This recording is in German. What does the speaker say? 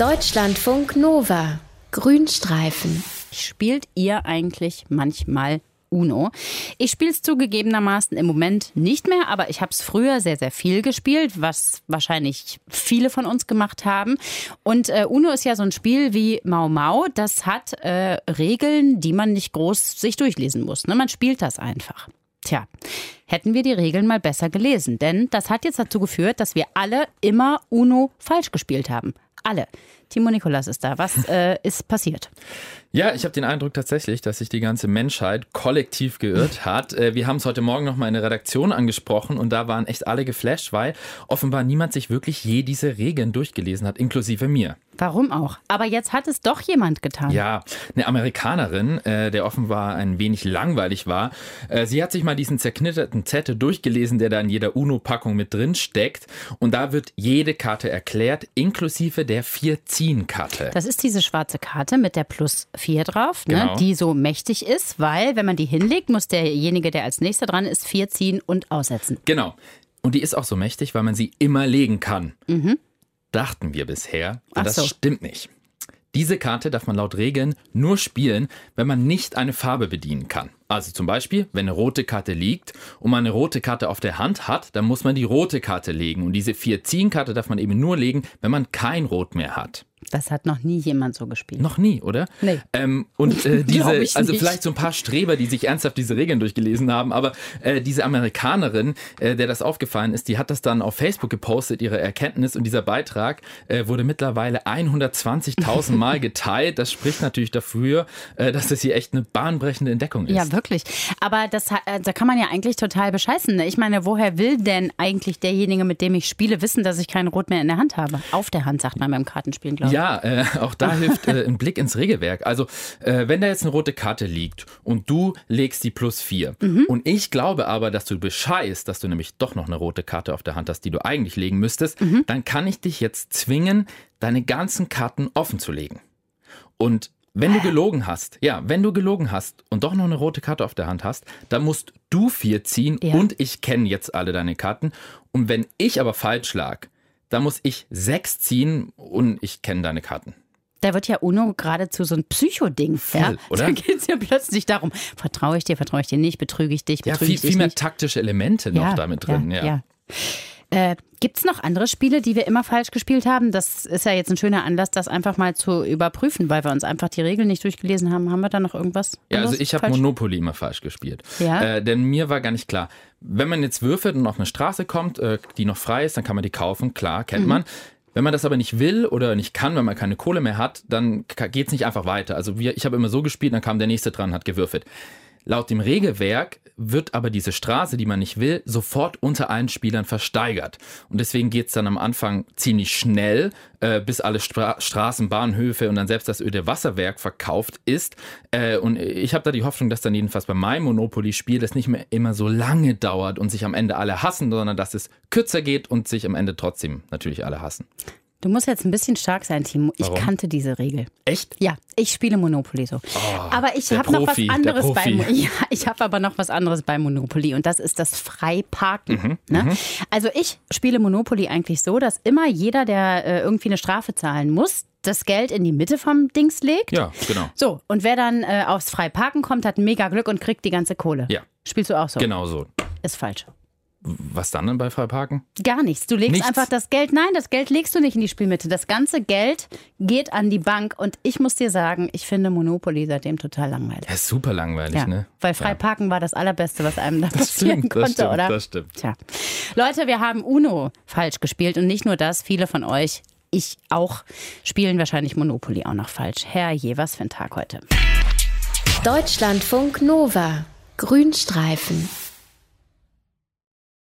Deutschlandfunk Nova. Grünstreifen. Spielt ihr eigentlich manchmal Uno? Ich spiele es zugegebenermaßen im Moment nicht mehr, aber ich habe es früher sehr, sehr viel gespielt, was wahrscheinlich viele von uns gemacht haben. Und Uno ist ja so ein Spiel wie Mau Mau. Das hat Regeln, die man nicht groß sich durchlesen muss. Ne? Man spielt das einfach. Tja, hätten wir die Regeln mal besser gelesen. Denn das hat jetzt dazu geführt, dass wir alle immer Uno falsch gespielt haben. Alle. Timo Nikolas ist da. Was ist passiert? Ja, ich habe den Eindruck tatsächlich, dass sich die ganze Menschheit kollektiv geirrt hat. Wir haben es heute Morgen noch mal in der Redaktion angesprochen und da waren echt alle geflasht, weil offenbar niemand sich wirklich je diese Regeln durchgelesen hat, inklusive mir. Warum auch? Aber jetzt hat es doch jemand getan. Ja, eine Amerikanerin, der offenbar ein wenig langweilig war. Sie hat sich mal diesen zerknitterten Zettel durchgelesen, der da in jeder Uno-Packung mit drin steckt. Und da wird jede Karte erklärt, inklusive der 4-Ziehen-Karte. Das ist diese schwarze Karte mit der +4 drauf, Genau. ne, die so mächtig ist, weil wenn man die hinlegt, muss derjenige, der als nächster dran ist, 4 ziehen und aussetzen. Genau. Und die ist auch so mächtig, weil man sie immer legen kann. Dachten wir bisher. Und das stimmt nicht. Diese Karte darf man laut Regeln nur spielen, wenn man nicht eine Farbe bedienen kann. Also zum Beispiel, wenn eine rote Karte liegt und man eine rote Karte auf der Hand hat, dann muss man die rote Karte legen. Und diese 4-Ziehen-Karte darf man eben nur legen, wenn man kein Rot mehr hat. Das hat noch nie jemand so gespielt. Noch nie, oder? Nee. Also vielleicht so ein paar Streber, die sich ernsthaft diese Regeln durchgelesen haben, aber diese Amerikanerin, der das aufgefallen ist, die hat das dann auf Facebook gepostet, ihre Erkenntnis, und dieser Beitrag wurde mittlerweile 120.000 Mal geteilt. Das spricht natürlich dafür, dass das hier echt eine bahnbrechende Entdeckung ist. Ja, wirklich. Aber da kann man ja eigentlich total bescheißen. Ne? Ich meine, woher will denn eigentlich derjenige, mit dem ich spiele, wissen, dass ich kein Rot mehr in der Hand habe? Auf der Hand, sagt man beim Kartenspielen, glaube ich. Ja, auch da hilft ein Blick ins Regelwerk. Also, wenn da jetzt eine rote Karte liegt und du legst die +4 und ich glaube aber, dass du bescheißt, dass du nämlich doch noch eine rote Karte auf der Hand hast, die du eigentlich legen müsstest, dann kann ich dich jetzt zwingen, deine ganzen Karten offen zu legen. Und wenn du gelogen hast und doch noch eine rote Karte auf der Hand hast, dann musst du 4 ziehen und ich kenne jetzt alle deine Karten. Und wenn ich aber falsch lag, da muss ich 6 ziehen und ich kenne deine Karten. Da wird ja Uno geradezu so ein Psychoding. Voll, oder? Da geht es ja plötzlich darum, vertraue ich dir nicht, betrüge ich dich, betrüge ich dich viel mehr nicht. taktische Elemente noch damit drin. Ja. Gibt es noch andere Spiele, die wir immer falsch gespielt haben? Das ist ja jetzt ein schöner Anlass, das einfach mal zu überprüfen, weil wir uns einfach die Regeln nicht durchgelesen haben. Haben wir da noch irgendwas? Ja, also ich habe Monopoly immer falsch gespielt. Ja? Denn mir war gar nicht klar, wenn man jetzt würfelt und auf eine Straße kommt, die noch frei ist, dann kann man die kaufen, klar, kennt man. Wenn man das aber nicht will oder nicht kann, wenn man keine Kohle mehr hat, dann geht es nicht einfach weiter. Also ich habe immer so gespielt, dann kam der Nächste dran, hat gewürfelt. Laut dem Regelwerk wird aber diese Straße, die man nicht will, sofort unter allen Spielern versteigert. Und deswegen geht es dann am Anfang ziemlich schnell, bis alle Straßen, Bahnhöfe und dann selbst das öde Wasserwerk verkauft ist. Und ich habe da die Hoffnung, dass dann jedenfalls bei meinem Monopoly-Spiel das nicht mehr immer so lange dauert und sich am Ende alle hassen, sondern dass es kürzer geht und sich am Ende trotzdem natürlich alle hassen. Du musst jetzt ein bisschen stark sein, Timo. Ich Warum? kannte diese Regel. Echt? Ja, ich spiele Monopoly so. Aber ich habe noch was anderes ich habe aber noch was anderes bei Monopoly und das ist das Freiparken. Ne? Also ich spiele Monopoly eigentlich so, dass immer jeder, der irgendwie eine Strafe zahlen muss, das Geld in die Mitte vom Dings legt. Ja, genau. So, und wer dann aufs Freiparken kommt, hat mega Glück und kriegt die ganze Kohle. Ja. Spielst du auch so? Genau so. Ist falsch. Was dann bei Freiparken? Gar nichts. Du legst Nichts? einfach das Geld, nein, das Geld legst du nicht in die Spielmitte. Das ganze Geld geht an die Bank und ich muss dir sagen, ich finde Monopoly seitdem total langweilig. Ja, super langweilig, ne? Weil Freiparken war das Allerbeste, was einem da passieren konnte, oder? Das stimmt. Tja. Leute, wir haben Uno falsch gespielt und nicht nur das, viele von euch, ich auch, spielen wahrscheinlich Monopoly auch noch falsch. Herrje, was für ein Tag heute. Deutschlandfunk Nova. Grünstreifen.